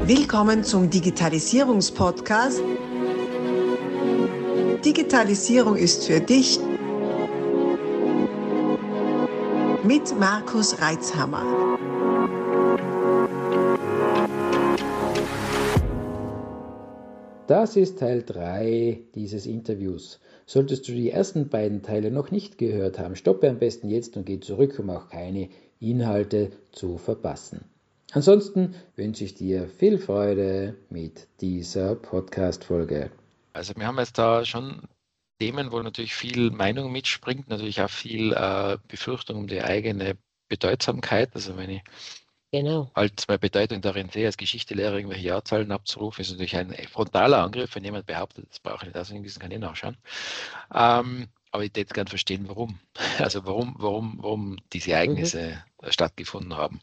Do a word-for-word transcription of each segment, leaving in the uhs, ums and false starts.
Willkommen zum Digitalisierungspodcast. Digitalisierung ist für dich mit Markus Reitzhammer. Das ist Teil drei dieses Interviews. Solltest du die ersten beiden Teile noch nicht gehört haben, stoppe am besten jetzt und geh zurück, um auch keine Inhalte zu verpassen. Ansonsten wünsche ich dir viel Freude mit dieser Podcast-Folge. Also wir haben jetzt da schon Themen, wo natürlich viel Meinung mitspringt, natürlich auch viel äh, Befürchtung um die eigene Bedeutsamkeit. Also wenn ich Genau. halt meine Bedeutung darin sehe, als Geschichtelehrer irgendwelche Jahrzahlen abzurufen, ist natürlich ein frontaler Angriff, wenn jemand behauptet, das brauche ich nicht auswendig wissen, kann ich nachschauen. Ähm, aber ich würde gerne verstehen, warum. Also warum, warum, warum diese Ereignisse mhm. stattgefunden haben.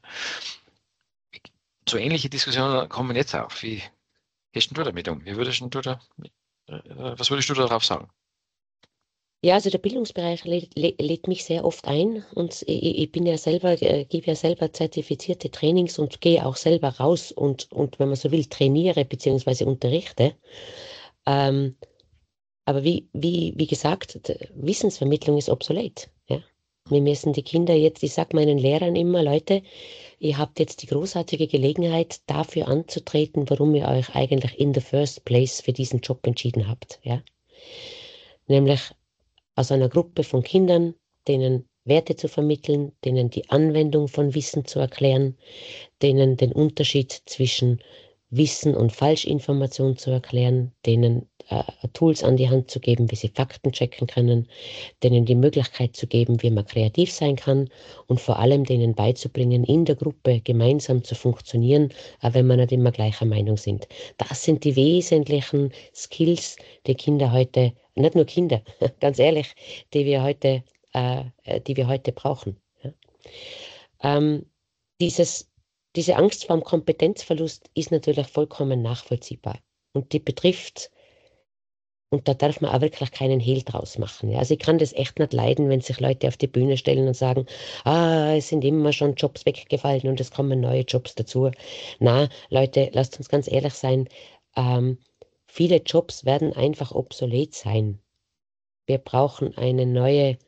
So ähnliche Diskussionen kommen jetzt auf. Wie gehst du damit um? Wie würdest du da, was würdest du darauf sagen? Ja, also der Bildungsbereich lädt, lädt mich sehr oft ein und ich, ich bin ja selber, äh, gebe ja selber zertifizierte Trainings und gehe auch selber raus und, und wenn man so will, trainiere bzw. unterrichte. Ähm, aber wie, wie, wie gesagt, Wissensvermittlung ist obsolet. Ja? Wir müssen die Kinder jetzt, ich sage meinen Lehrern immer, Leute, ihr habt jetzt die großartige Gelegenheit, dafür anzutreten, warum ihr euch eigentlich in the first place für diesen Job entschieden habt. Ja? Nämlich aus einer Gruppe von Kindern, denen Werte zu vermitteln, denen die Anwendung von Wissen zu erklären, denen den Unterschied zwischen Wissen und Falschinformation zu erklären, denen äh, Tools an die Hand zu geben, wie sie Fakten checken können, denen die Möglichkeit zu geben, wie man kreativ sein kann und vor allem denen beizubringen, in der Gruppe gemeinsam zu funktionieren, auch wenn wir nicht immer gleicher Meinung sind. Das sind die wesentlichen Skills, die Kinder heute, nicht nur Kinder, ganz ehrlich, die wir heute, äh, die wir heute brauchen. Ja. Ähm, dieses Diese Angst vor dem Kompetenzverlust ist natürlich vollkommen nachvollziehbar. Und die betrifft, und da darf man auch wirklich keinen Hehl draus machen. Ja. Also ich kann das echt nicht leiden, wenn sich Leute auf die Bühne stellen und sagen, ah, es sind immer schon Jobs weggefallen und es kommen neue Jobs dazu. Na, Leute, lasst uns ganz ehrlich sein, ähm, viele Jobs werden einfach obsolet sein. Wir brauchen eine neue,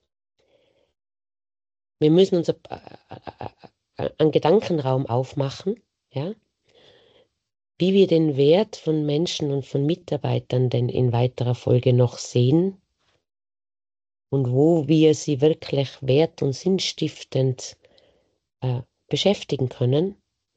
wir müssen uns einen Gedankenraum aufmachen, ja, wie wir den Wert von Menschen und von Mitarbeitern denn in weiterer Folge noch sehen und wo wir sie wirklich wert- und sinnstiftend äh, beschäftigen können,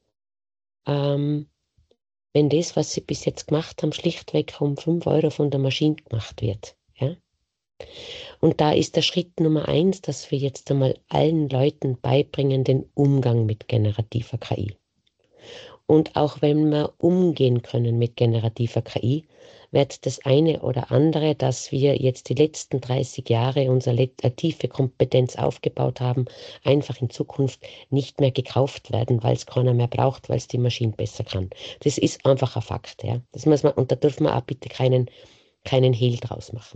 ähm, wenn das, was sie bis jetzt gemacht haben, schlichtweg um fünf Euro von der Maschine gemacht wird. Ja? Und da ist der Schritt Nummer eins, dass wir jetzt einmal allen Leuten beibringen, den Umgang mit generativer K I. Und auch wenn wir umgehen können mit generativer K I, wird das eine oder andere, dass wir jetzt die letzten dreißig Jahre unsere tiefe Kompetenz aufgebaut haben, einfach in Zukunft nicht mehr gekauft werden, weil es keiner mehr braucht, weil es die Maschine besser kann. Das ist einfach ein Fakt. Ja. Das muss man, und da dürfen wir auch bitte keinen, keinen Hehl draus machen.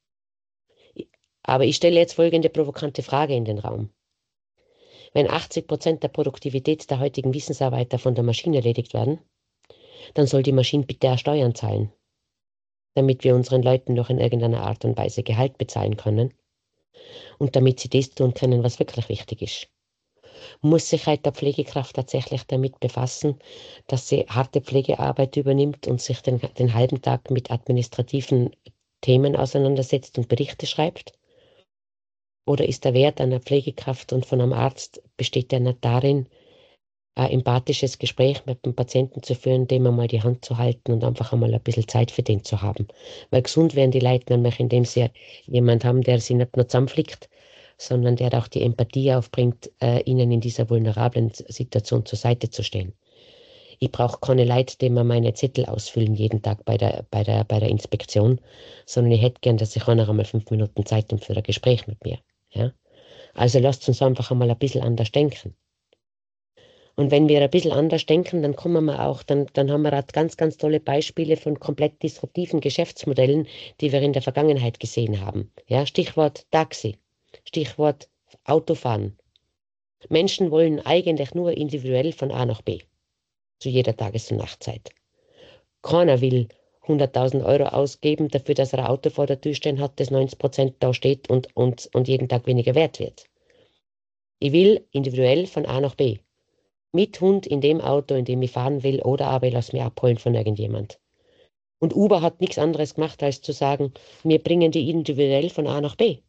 Aber ich stelle jetzt folgende provokante Frage in den Raum. Wenn achtzig Prozent der Produktivität der heutigen Wissensarbeiter von der Maschine erledigt werden, dann soll die Maschine bitte auch Steuern zahlen, damit wir unseren Leuten noch in irgendeiner Art und Weise Gehalt bezahlen können und damit sie das tun können, was wirklich wichtig ist. Muss sich halt der Pflegekraft tatsächlich damit befassen, dass sie harte Pflegearbeit übernimmt und sich den, den halben Tag mit administrativen Themen auseinandersetzt und Berichte schreibt? Oder ist der Wert einer Pflegekraft und von einem Arzt, besteht der nicht darin, ein empathisches Gespräch mit dem Patienten zu führen, dem einmal die Hand zu halten und einfach einmal ein bisschen Zeit für den zu haben. Weil gesund werden die Leute nämlich, indem sie jemanden haben, der sie nicht nur zusammenflickt, sondern der auch die Empathie aufbringt, äh, ihnen in dieser vulnerablen Situation zur Seite zu stehen. Ich brauche keine Leute, die mir meine Zettel ausfüllen jeden Tag bei der, bei der, bei der Inspektion, sondern ich hätte gern, dass sich einer einmal fünf Minuten Zeit nimmt für ein Gespräch mit mir. Ja? Also lasst uns einfach einmal ein bisschen anders denken. Und wenn wir ein bisschen anders denken, dann kommen wir auch, dann, dann haben wir auch ganz, ganz tolle Beispiele von komplett disruptiven Geschäftsmodellen, die wir in der Vergangenheit gesehen haben. Ja, Stichwort Taxi, Stichwort Autofahren. Menschen wollen eigentlich nur individuell von A nach B. zu jeder Tages- und Nachtzeit. Keiner will hunderttausend Euro ausgeben dafür, dass er ein Auto vor der Tür stehen hat, das neunzig Prozent da steht und, und, und jeden Tag weniger wert wird. Ich will individuell von A nach B. Mit Hund in dem Auto, in dem ich fahren will, oder aber ich lasse mich abholen von irgendjemand. Und Uber hat nichts anderes gemacht, als zu sagen, wir bringen die individuell von A nach B.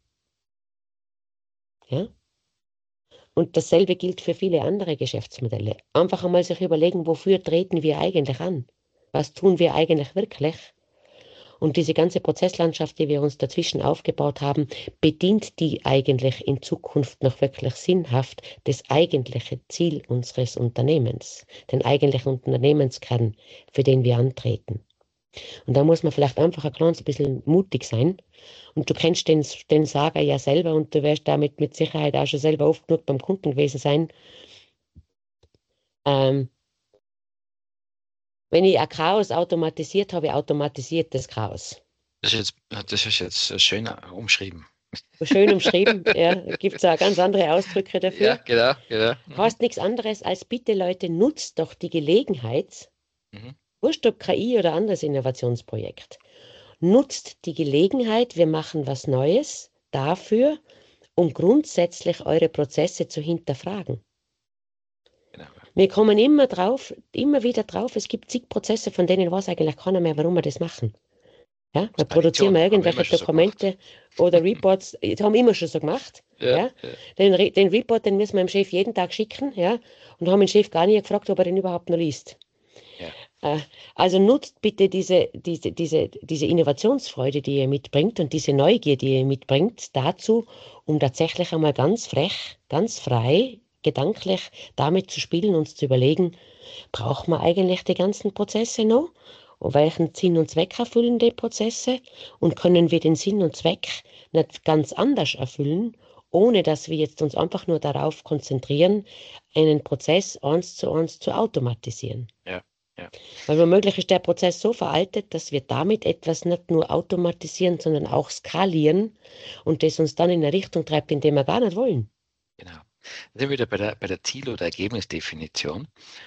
Ja? Und dasselbe gilt für viele andere Geschäftsmodelle. Einfach einmal sich überlegen, wofür treten wir eigentlich an? Was tun wir eigentlich wirklich? Und diese ganze Prozesslandschaft, die wir uns dazwischen aufgebaut haben, bedient die eigentlich in Zukunft noch wirklich sinnhaft das eigentliche Ziel unseres Unternehmens, den eigentlichen Unternehmenskern, für den wir antreten. Und da muss man vielleicht einfach ein kleines bisschen mutig sein. Und du kennst den, den Sager ja selber und du wirst damit mit Sicherheit auch schon selber oft genug beim Kunden gewesen sein. Ähm, wenn ich ein Chaos automatisiert habe, automatisiert das Chaos. Das ist jetzt, das ist jetzt schön umschrieben. Schön umschrieben, ja, gibt es auch ganz andere Ausdrücke dafür. Ja, genau, genau. Mhm. Heißt nichts anderes als, bitte Leute, nutzt doch die Gelegenheit, mhm. wurscht ob K I oder anderes Innovationsprojekt, nutzt die Gelegenheit, wir machen was Neues dafür, um grundsätzlich eure Prozesse zu hinterfragen. Genau. Wir kommen immer drauf, immer wieder drauf, es gibt zig Prozesse, von denen weiß eigentlich keiner mehr, warum wir das machen. Ja, wir produzieren irgendwelche Dokumente so oder Reports, das haben wir immer schon so gemacht. Ja, ja. Ja. Den, den Report, den müssen wir dem Chef jeden Tag schicken, ja, und haben den Chef gar nicht gefragt, ob er den überhaupt noch liest. Ja. Also nutzt bitte diese, diese, diese, diese Innovationsfreude, die ihr mitbringt und diese Neugier, die ihr mitbringt, dazu, um tatsächlich einmal ganz frech, ganz frei, gedanklich damit zu spielen und zu überlegen, braucht man eigentlich die ganzen Prozesse noch? Und welchen Sinn und Zweck erfüllen die Prozesse? Und können wir den Sinn und Zweck nicht ganz anders erfüllen, ohne dass wir jetzt uns einfach nur darauf konzentrieren, einen Prozess eins zu eins zu automatisieren? Ja. Ja. Weil womöglich ist der Prozess so veraltet, dass wir damit etwas nicht nur automatisieren, sondern auch skalieren und das uns dann in eine Richtung treibt, in die wir gar nicht wollen. Genau. Dann sind wir wieder bei der, bei der Ziel- oder Ergebnisdefinition.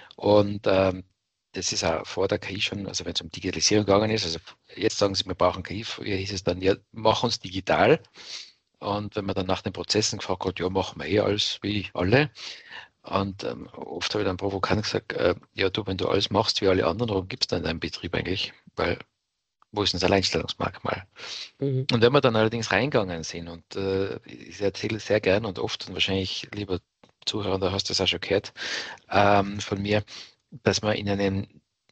Und ähm, das ist auch vor der K I schon, also wenn es um Digitalisierung gegangen ist, also jetzt sagen sie, wir brauchen K I, früher hieß es dann, ja, mach uns digital. Und wenn man dann nach den Prozessen gefragt hat, ja, machen wir eh alles wie alle. Und ähm, oft habe ich dann provokant gesagt, äh, ja du, wenn du alles machst wie alle anderen, warum gibt es dann deinen Betrieb eigentlich? Weil, wo ist denn das Alleinstellungsmerkmal? Mhm. Und wenn wir dann allerdings reingegangen sind, und äh, ich erzähle sehr gern und oft, und wahrscheinlich, lieber Zuhörer, da hast du das auch schon gehört, ähm, von mir, dass man in einem,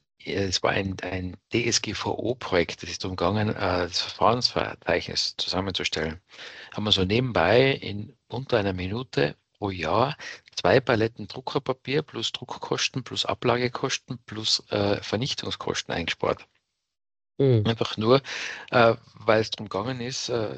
es war ein, ein D S G V O-Projekt, das ist darum gegangen, äh, das Verfahrensverzeichnis zusammenzustellen. Haben wir so nebenbei in unter einer Minute pro Jahr zwei Paletten Druckerpapier plus Druckkosten plus Ablagekosten plus äh, Vernichtungskosten eingespart. Mhm. Einfach nur, äh, weil es darum gegangen ist, äh,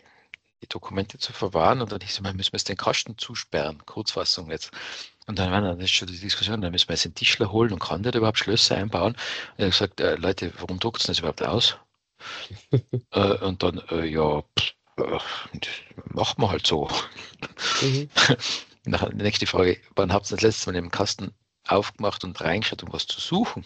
die Dokumente zu verwahren, und dann ich so, man müssen wir jetzt den Kasten zusperren, Kurzfassung jetzt. Und dann war dann ist schon die Diskussion, dann müssen wir jetzt einen Tischler holen und kann der überhaupt Schlösser einbauen? Und er hat gesagt, äh, Leute, warum druckt es das überhaupt aus? äh, und dann, äh, ja, pff, äh, macht man halt so. Mhm. Nach, die nächste Frage, wann habt ihr das letzte Mal den Kasten aufgemacht und reingeschaut, um was zu suchen?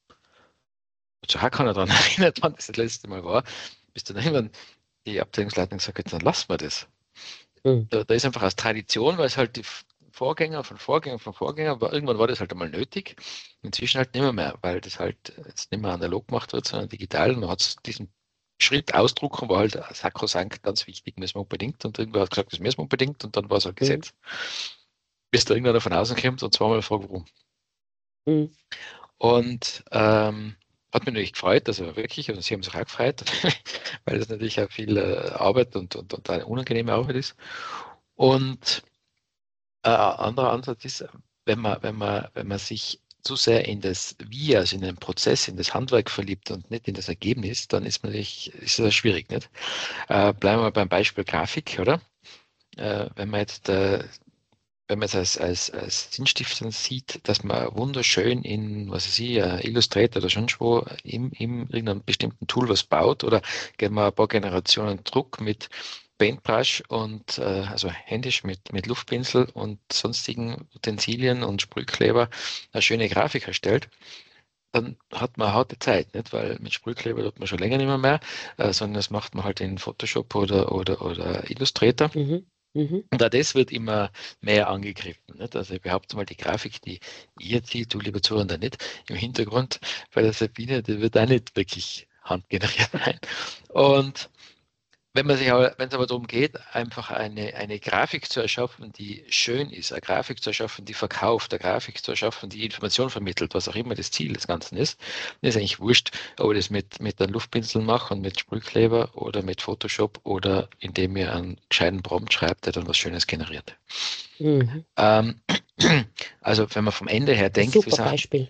So kann er daran erinnern, wann das das letzte Mal war, bis dann irgendwann die Abteilungsleitung gesagt hat, dann lassen wir das. Mhm. Da, da ist einfach aus Tradition, weil es halt die Vorgänger von Vorgänger von Vorgänger, aber irgendwann war das halt einmal nötig. Inzwischen halt nicht mehr, mehr, weil das halt jetzt nicht mehr analog gemacht wird, sondern digital. Und man hat diesen Schritt ausdrucken, war halt sakrosankt ganz wichtig, müssen wir unbedingt. Und irgendwer hat gesagt, das müssen wir unbedingt, und dann war es halt Gesetz. Mhm. Bis da irgendeiner von außen kommt und zweimal fragt, warum. Mhm. Und ähm, hat mich natürlich gefreut, also wirklich, und sie haben sich auch gefreut, weil das natürlich auch viel äh, Arbeit und, und, und eine unangenehme Arbeit ist. Und ein äh, anderer Ansatz ist, wenn man, wenn man, wenn man sich zu sehr in das Wie, also in den Prozess, in das Handwerk verliebt und nicht in das Ergebnis, dann ist man natürlich, ist das schwierig, nicht? Äh, bleiben wir beim Beispiel Grafik, oder? Äh, wenn man jetzt äh, wenn man es als, als, als Sinnstifter sieht, dass man wunderschön in, was weiß ich, uh, Illustrator oder sonst wo im, im irgendeinem bestimmten Tool was baut, oder gehen wir ein paar Generationen Druck mit Paintbrush und äh, also händisch mit, mit Luftpinsel und sonstigen Utensilien und Sprühkleber eine schöne Grafik erstellt, dann hat man harte Zeit, nicht? Weil mit Sprühkleber tut man schon länger nicht mehr, mehr äh, sondern das macht man halt in Photoshop oder, oder, oder Illustrator. Mhm. Mhm. Und auch das wird immer mehr angegriffen. Nicht? Also ich behaupte mal, die Grafik, die ihr zieht, du lieber Zuhörer nicht, im Hintergrund bei der Sabine, die wird auch nicht wirklich handgeneriert sein. Und wenn man sich aber, wenn es aber darum geht, einfach eine, eine Grafik zu erschaffen, die schön ist, eine Grafik zu erschaffen, die verkauft, eine Grafik zu erschaffen, die Information vermittelt, was auch immer das Ziel des Ganzen ist, dann ist eigentlich wurscht, ob ich das mit, mit einem Luftpinsel mache und mit Sprühkleber oder mit Photoshop oder indem ihr einen gescheiten Prompt schreibt, der dann was Schönes generiert. Mhm. Ähm, also wenn man vom Ende her denkt, Super wie es auch, Beispiel.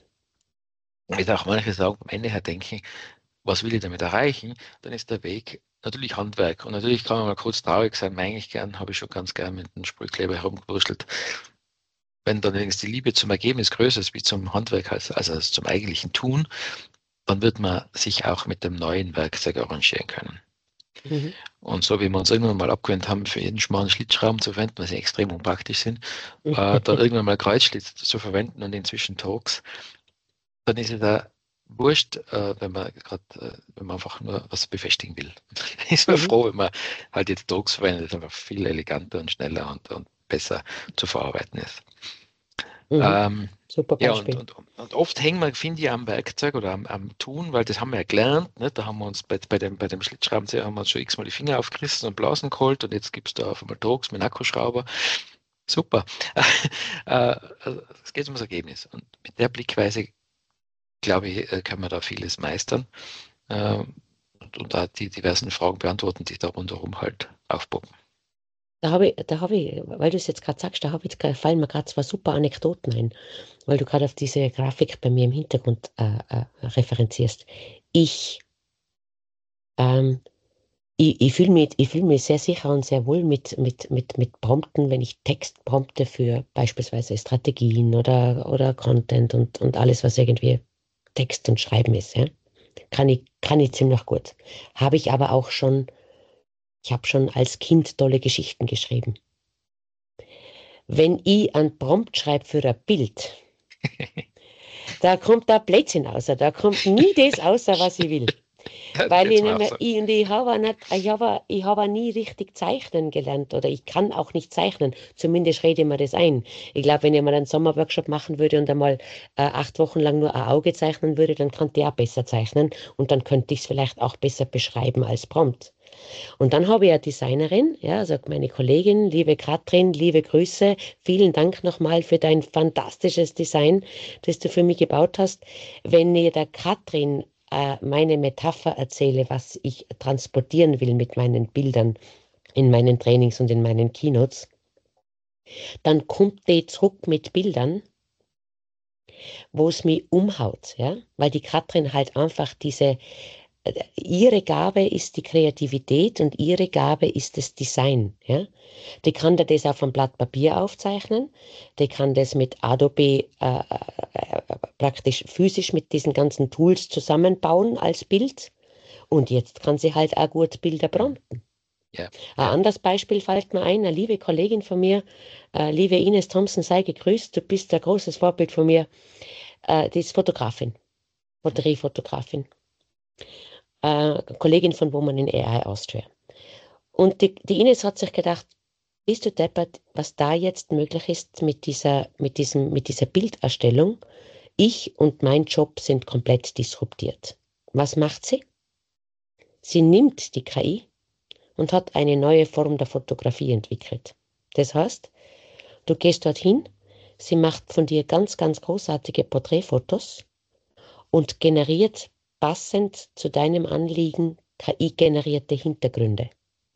wie auch manche sagen, vom Ende her denken, was will ich damit erreichen, dann ist der Weg natürlich Handwerk. Und natürlich kann man mal kurz traurig sein, eigentlich gern, habe ich schon ganz gern mit dem Sprühkleber herumgewurschtelt. Wenn dann allerdings die Liebe zum Ergebnis größer ist wie zum Handwerk, also, also zum eigentlichen Tun, dann wird man sich auch mit dem neuen Werkzeug arrangieren können. Mhm. Und so wie wir uns irgendwann mal abgewöhnt haben, für jeden schmalen Schlitzschrauben zu verwenden, weil sie extrem unpraktisch sind, äh, dann irgendwann mal Kreuzschlitz zu verwenden und inzwischen Torx, dann ist es da wurscht, äh, wenn man gerade, äh, wenn man einfach nur was befestigen will. Ist man Mhm. froh, wenn man halt jetzt Torx verwendet, das einfach viel eleganter und schneller und, und besser zu verarbeiten ist. Mhm. Ähm, Super ja, und, Beispiel. und, und oft hängen wir, finde ich, am Werkzeug oder am, am Tun, weil das haben wir ja gelernt. Ne? Da haben wir uns bei, bei dem, bei dem Schlitzschraubenzieher haben wir uns schon x-mal die Finger aufgerissen und Blasen geholt und jetzt gibt es da auf einmal Torx mit einem Akkuschrauber. Super. Äh, also es geht ums Ergebnis. Und mit der Blickweise, glaube ich, äh, können wir da vieles meistern äh, und, und da die diversen Fragen beantworten, die da rundherum halt aufpoppen. Da habe ich, da habe ich, weil du es jetzt gerade sagst, da habe ich, fallen mir gerade zwei super Anekdoten ein, weil du gerade auf diese Grafik bei mir im Hintergrund äh, äh, referenzierst. Ich, ähm, ich, ich fühle mich, ich fühl mich sehr sicher und sehr wohl mit, mit, mit, mit Prompten, wenn ich Text prompte für beispielsweise Strategien oder, oder Content und, und alles, was irgendwie Text und Schreiben ist. Ja? Kann ich, kann ich ziemlich gut. Habe ich aber auch schon, ich habe schon als Kind tolle Geschichten geschrieben. Wenn ich einen Prompt schreibe für ein Bild, da kommt da Blödsinn raus. Da kommt nie das raus, was ich will. Weil ich, nicht mehr, ich, und ich habe nicht, ich habe, ich habe nie richtig zeichnen gelernt oder ich kann auch nicht zeichnen. Zumindest rede ich mir das ein. Ich glaube, wenn ich mal einen Sommerworkshop machen würde und einmal äh, acht Wochen lang nur ein Auge zeichnen würde, dann könnte ich auch besser zeichnen und dann könnte ich es vielleicht auch besser beschreiben als Prompt. Und dann habe ich eine Designerin, ja, also meine Kollegin, liebe Katrin, liebe Grüße, vielen Dank nochmal für dein fantastisches Design, das du für mich gebaut hast. Wenn ich der Katrin äh, meine Metapher erzähle, was ich transportieren will mit meinen Bildern in meinen Trainings und in meinen Keynotes, dann kommt die zurück mit Bildern, wo es mich umhaut, ja, weil die Katrin halt einfach diese ihre Gabe ist die Kreativität und ihre Gabe ist das Design. Ja? Die kann das auf einem Blatt Papier aufzeichnen, die kann das mit Adobe äh, äh, praktisch physisch mit diesen ganzen Tools zusammenbauen als Bild und jetzt kann sie halt auch gut Bilder prompten. Ja, Ein ja. anderes Beispiel fällt mir ein, eine liebe Kollegin von mir, äh, liebe Ines Thompson, sei gegrüßt, du bist ein großes Vorbild von mir, äh, die ist Fotografin, Fotografin. Äh, Kollegin von Women in A I Austria. Und die, die Ines hat sich gedacht, bist du deppert, was da jetzt möglich ist mit dieser, mit diesem, mit dieser Bilderstellung? Ich und mein Job sind komplett disruptiert. Was macht sie? Sie nimmt die K I und hat eine neue Form der Fotografie entwickelt. Das heißt, du gehst dorthin, sie macht von dir ganz, ganz großartige Porträtfotos und generiert passend zu deinem Anliegen K I-generierte Hintergründe.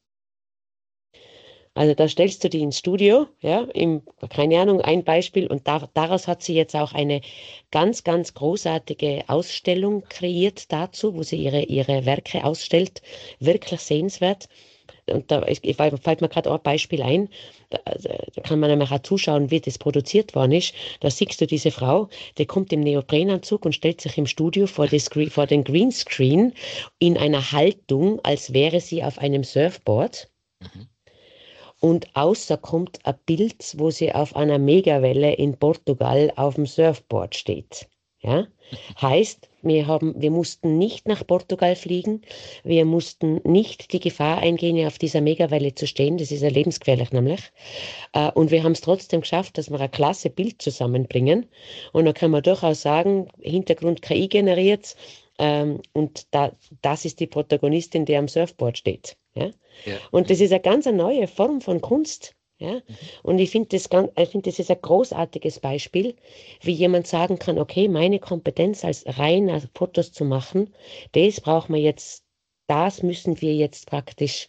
Also da stellst du die ins Studio, ja, im, keine Ahnung, ein Beispiel und da, daraus hat sie jetzt auch eine ganz, ganz großartige Ausstellung kreiert dazu, wo sie ihre, ihre Werke ausstellt, wirklich sehenswert. Und da ich, fällt mir gerade ein Beispiel ein, da, da kann man einmal auch zuschauen, wie das produziert worden ist. Da siehst du diese Frau, die kommt im Neoprenanzug und stellt sich im Studio vor, das, vor den Greenscreen in einer Haltung, als wäre sie auf einem Surfboard. Mhm. Und außer kommt ein Bild, wo sie auf einer Megawelle in Portugal auf dem Surfboard steht. Ja? Heißt, wir haben, wir mussten nicht nach Portugal fliegen, wir mussten nicht die Gefahr eingehen, auf dieser Megawelle zu stehen, das ist ja lebensgefährlich nämlich. Äh, Und wir haben es trotzdem geschafft, dass wir ein klasse Bild zusammenbringen. Und da kann man durchaus sagen, Hintergrund K I generiert, ähm, und da, das ist die Protagonistin, die am Surfboard steht. Ja? Ja. Und das Mhm. ist eine ganz neue Form von Kunst. Ja? Mhm. Und ich finde das, gan- ich find, das ist ein großartiges Beispiel, wie jemand sagen kann, okay, meine Kompetenz als reiner Fotos zu machen, das brauchen wir jetzt, das müssen wir jetzt praktisch,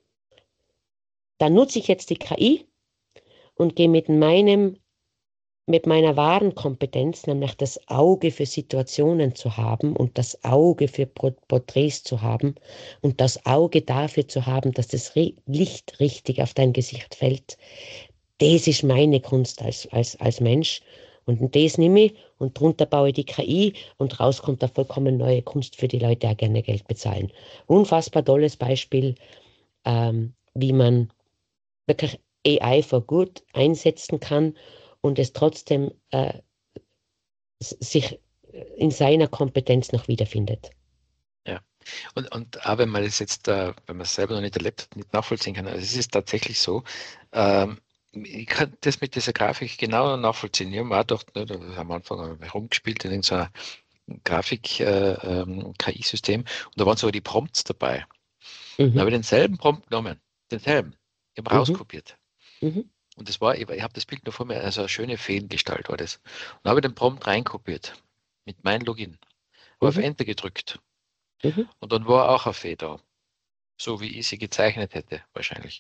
da nutze ich jetzt die K I und gehe mit meinem, mit meiner wahren Kompetenz, nämlich das Auge für Situationen zu haben und das Auge für Pro- Porträts zu haben und das Auge dafür zu haben, dass das Ri- Licht richtig auf dein Gesicht fällt. Das ist meine Kunst als, als, als Mensch. Und das nehme ich und drunter baue ich die K I und raus kommt eine vollkommen neue Kunst, für die Leute auch gerne Geld bezahlen. Unfassbar tolles Beispiel, ähm, wie man wirklich A I for good einsetzen kann und es trotzdem äh, s- sich in seiner Kompetenz noch wiederfindet. Ja. Und, und auch wenn man das jetzt, äh, wenn man es selber noch nicht erlebt hat, nicht nachvollziehen kann, also es ist tatsächlich so, ähm, ich kann das mit dieser Grafik genau nachvollziehen. Ich habe mir auch gedacht, ne, da am Anfang habe ich rumgespielt in irgendeiner Grafik-K I-System und da waren sogar die Prompts dabei. Dann habe Mhm, ich denselben Prompt genommen, denselben, ich habe mhm, rauskopiert. mhm, Und das war, ich, ich habe das Bild noch vor mir, also eine schöne Feengestalt war das. Und habe ich den Prompt reinkopiert mit meinem Login, habe auf mhm, Enter gedrückt mhm. und dann war auch eine Fee da. So wie ich sie gezeichnet hätte, wahrscheinlich.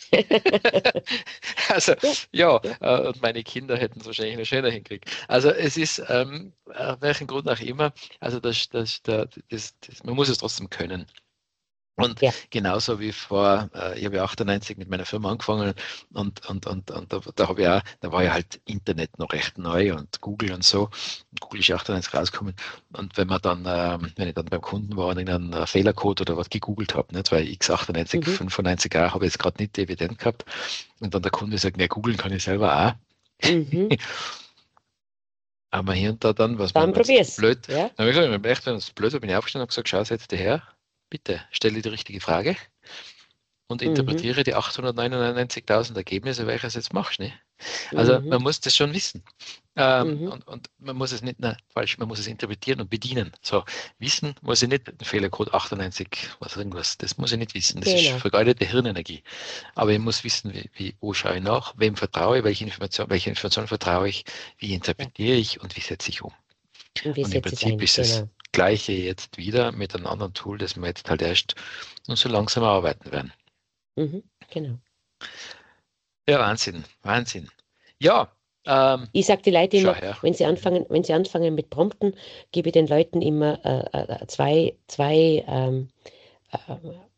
Also, Ja, ja, ja. äh, und meine Kinder hätten es wahrscheinlich noch schöner hinkriegt. Also, es ist, ähm, aus welchem Grund auch immer, also, das, das, das, das, das, man muss es trotzdem können. Und Ja. genauso wie vor, äh, ich habe ja achtundneunzig mit meiner Firma angefangen und, und, und, und da, da habe ich auch, da war ja halt Internet noch recht neu und Google und so. Und Google ist ja achtundneunzig rausgekommen. Und wenn man dann, ähm, wenn ich dann beim Kunden war und irgendeinen äh, Fehlercode oder was gegoogelt habe, nicht, weil x achtundneunzig, Mhm, fünfundneunzig a habe ich jetzt gerade nicht evident gehabt. Und dann der Kunde sagt, ne, googeln kann ich selber auch. mhm. Aber hier und da dann, was mir Dann jetzt probier's. blöd, Ja. dann habe ich gesagt, echt, wenn es blöd war, bin ich aufgestanden und gesagt, schau, setz dich her, bitte, stelle die richtige Frage und Mhm, interpretiere die achthundertneunundneunzigtausend Ergebnisse, welches jetzt machst. Ne? Also mhm, man muss das schon wissen. Ähm, mhm. und, und man muss es nicht, na, falsch, man muss es interpretieren und bedienen. So, wissen muss ich nicht, den Fehlercode achtundneunzig, was irgendwas, das muss ich nicht wissen. Das ist Genau. vergeudete Hirnenergie. Aber ich muss wissen, wie, wie, wo schaue ich nach, wem vertraue ich, welche Information, welche Information vertraue ich, wie Ja. interpretiere ich und wie setze ich um. Und wie Und im setze ich es Prinzip ein? ist das Genau. Gleiche jetzt wieder mit einem anderen Tool, das wir jetzt halt erst und so langsam arbeiten werden. Mhm, genau. Ja, Wahnsinn, Wahnsinn. Ja, ähm, Ich sage den Leuten schau immer, her. wenn sie Mhm. anfangen, wenn sie anfangen mit Prompten, gebe ich den Leuten immer äh, äh, zwei, zwei, ähm, äh,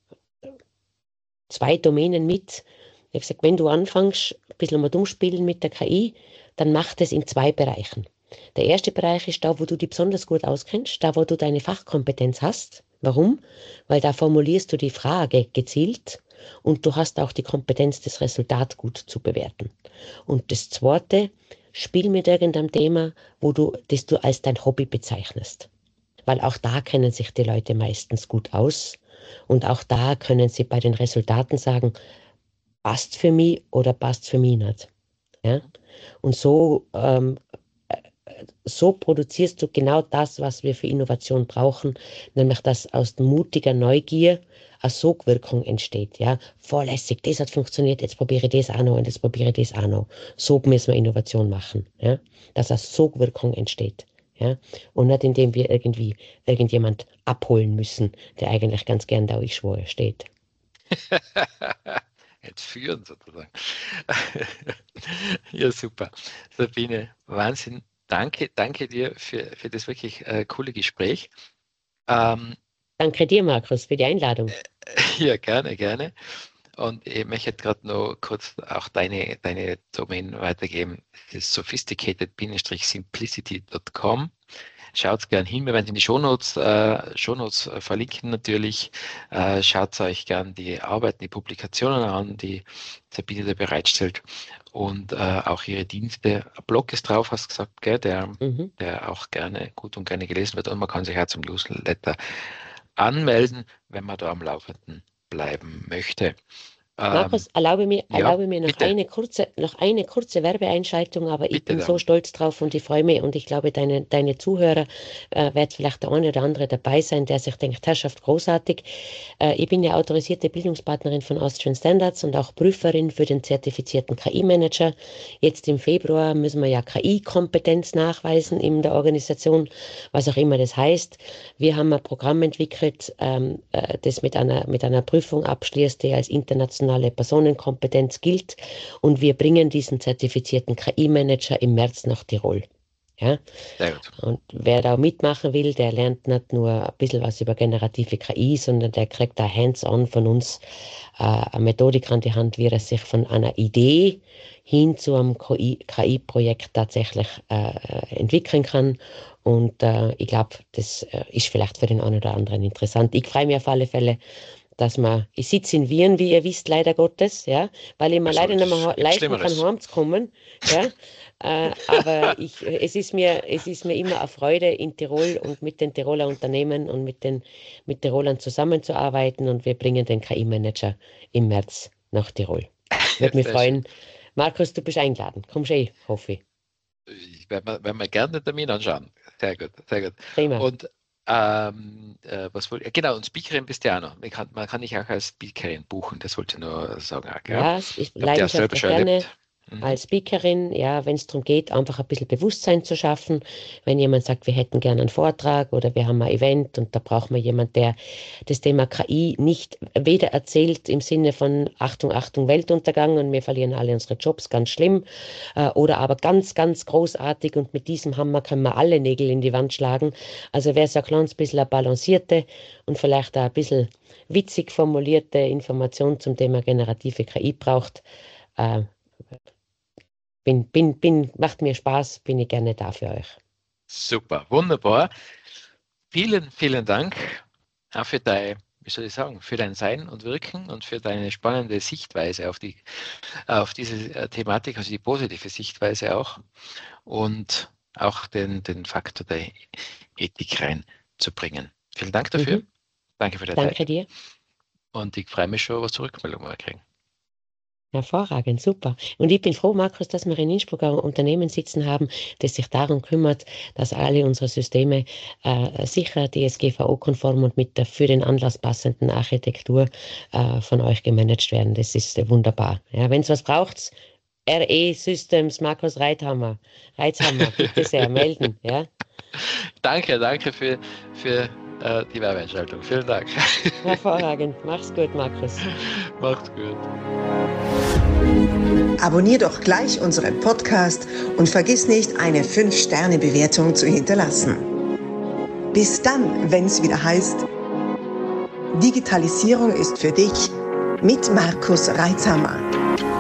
zwei Domänen mit. Ich habe gesagt, wenn du anfängst, ein bisschen mal umspielen mit der K I, dann mach das in zwei Bereichen. Der erste Bereich ist da, wo du dich besonders gut auskennst, da, wo du deine Fachkompetenz hast. Warum? Weil da formulierst du die Frage gezielt und du hast auch die Kompetenz, das Resultat gut zu bewerten. Und das zweite, spiel mit irgendeinem Thema, wo du, das du als dein Hobby bezeichnest. Weil auch da kennen sich die Leute meistens gut aus. Und auch da können sie bei den Resultaten sagen, passt für mich oder passt für mich nicht. Ja? Und so, ähm, so produzierst du genau das, was wir für Innovation brauchen, nämlich dass aus mutiger Neugier eine Sogwirkung entsteht. Ja? Vorlässig, das hat funktioniert, jetzt probiere ich das auch noch und jetzt probiere ich das auch noch. So müssen wir Innovation machen, ja? Dass eine Sogwirkung entsteht. Ja? Und nicht indem wir irgendwie irgendjemand abholen müssen, der eigentlich ganz gern da, ich schwöre, steht. Entführen sozusagen. Ja, super. Sabine, Wahnsinn. Danke, danke dir für, für das wirklich äh, coole Gespräch. Ähm, Danke dir, Markus, für die Einladung. ja, gerne, gerne. Und ich möchte gerade noch kurz auch deine, deine Domain weitergeben. Das ist sophisticated simplicity dot com. Schaut gern hin, wir werden in die Shownotes, äh, Shownotes äh, verlinken natürlich. Äh, schaut euch gern die Arbeiten, die Publikationen an, die Sabine da bereitstellt und äh, auch ihre Dienste. Ein Blog ist drauf, hast du gesagt, gell, der, mhm. der auch gerne, gut und gerne gelesen wird und man kann sich auch zum Newsletter anmelden, wenn man da am Laufenden bleiben möchte. Markus, erlaube mir, erlaube ja, mir noch, eine kurze, noch eine kurze Werbeeinschaltung, aber ich bitte bin dann. so stolz drauf und ich freue mich und ich glaube, deine, deine Zuhörer äh, wird vielleicht der eine oder andere dabei sein, der sich denkt, Herrschaft, großartig. Äh, ich bin ja autorisierte Bildungspartnerin von Austrian Standards und auch Prüferin für den zertifizierten K I-Manager. Jetzt im Februar müssen wir ja K I-Kompetenz nachweisen in der Organisation, was auch immer das heißt. Wir haben ein Programm entwickelt, ähm, äh, das mit einer, mit einer Prüfung abschließt, die als international Personenkompetenz gilt und wir bringen diesen zertifizierten K I-Manager im März nach Tirol. Ja? Sehr gut. Und wer da mitmachen will, der lernt nicht nur ein bisschen was über generative K I, sondern der kriegt da hands-on von uns äh, eine Methodik an die Hand, wie er sich von einer Idee hin zu einem K I-Projekt tatsächlich äh, entwickeln kann. Und äh, ich glaube, das äh, ist vielleicht für den einen oder anderen interessant. Ich freue mich auf alle Fälle, dass man, ich sitze in Wien, wie ihr wisst, leider Gottes, ja, weil ich mir also, leider nicht mehr leisten kann, heimzukommen, ja, äh, aber ich, es ist mir, es ist mir immer eine Freude, in Tirol und mit den Tiroler Unternehmen und mit den, mit Tirolern zusammenzuarbeiten und wir bringen den K I-Manager im März nach Tirol. Würde mich freuen. Markus, du bist eingeladen, kommst eh, hoffe ich. Ich werde mir, mir gerne den Termin anschauen. Sehr gut, sehr gut. Prima. Und Ähm, äh, was wollte, genau, und Speakerin bist du ja auch noch. Man kann, man kann dich auch als Speakerin buchen, das wollte ich nur sagen. Auch, gell? Ja, ich leidenschaftlich gerne mhm. als Speakerin, ja, wenn es darum geht, einfach ein bisschen Bewusstsein zu schaffen. Wenn jemand sagt, wir hätten gerne einen Vortrag oder wir haben ein Event und da braucht man jemanden, der das Thema K I nicht weder erzählt im Sinne von Achtung, Achtung, Weltuntergang und wir verlieren alle unsere Jobs, ganz schlimm, äh, oder aber ganz, ganz großartig und mit diesem Hammer können wir alle Nägel in die Wand schlagen. Also wer so ein kleines bisschen eine balancierte und vielleicht auch ein bisschen witzig formulierte Information zum Thema generative K I braucht, äh, Bin, bin, bin, macht mir Spaß, bin ich gerne da für euch. Super, wunderbar. Vielen, vielen Dank auch für dein, wie soll ich sagen, für dein Sein und Wirken und für deine spannende Sichtweise auf die, auf diese Thematik, also die positive Sichtweise auch und auch den, den Faktor der Ethik reinzubringen. Vielen Dank dafür. Mhm. Danke für deine Danke Zeit. Danke dir. Und ich freue mich schon, was Rückmeldungen wir kriegen. Hervorragend, super. Und ich bin froh, Markus, dass wir in Innsbruck ein Unternehmen sitzen haben, das sich darum kümmert, dass alle unsere Systeme äh, sicher D S G V O-konform und mit der für den Anlass passenden Architektur äh, von euch gemanagt werden. Das ist äh, wunderbar. Ja, wenn es was braucht, R E Systems, Markus Reithammer, Reithammer, bitte sehr melden. Ja? Danke, danke für, für äh, die Werbeeinschaltung. Vielen Dank. Hervorragend. Mach's gut, Markus. Macht's gut. Abonnier doch gleich unseren Podcast und vergiss nicht, eine fünf Sterne Bewertung zu hinterlassen. Bis dann, wenn es wieder heißt, Digitalisierung ist für dich mit Markus Reithammer.